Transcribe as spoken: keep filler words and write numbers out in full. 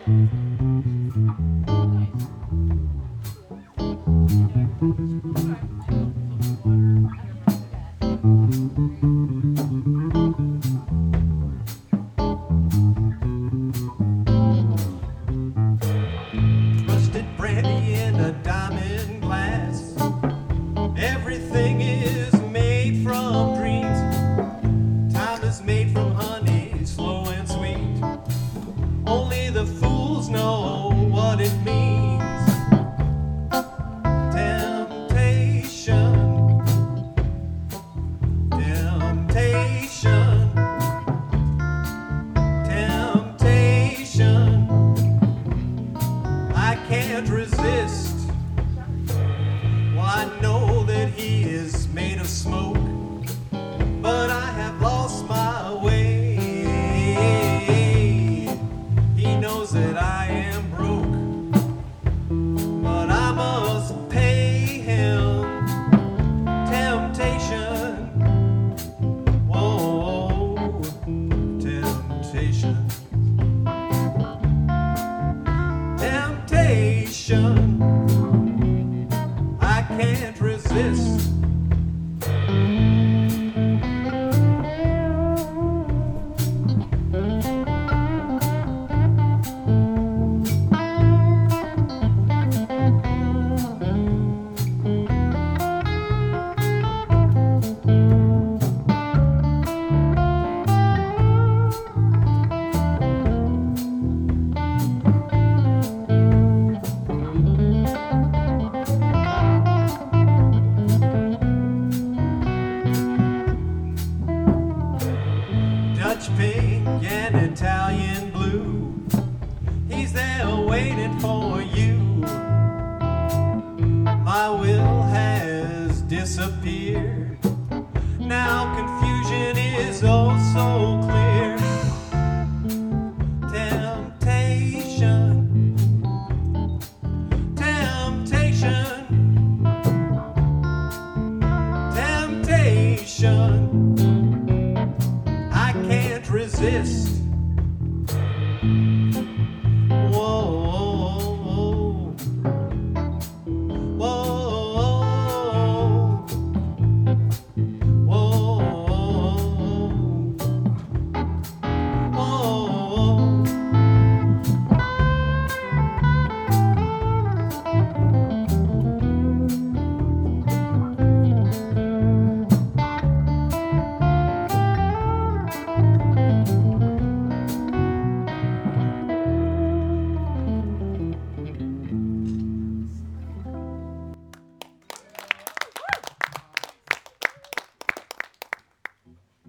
Busted brandy in a diamond glass. Everything is made from dreams. Time is made from honey, slow and sweet. Only the fools know what it means. Temptation, temptation, temptation. I can't resist. Well, I know that he is made of smoke, but I have lost my way. He knows that I am broke, but I must pay him. Temptation, whoa, temptation, temptation.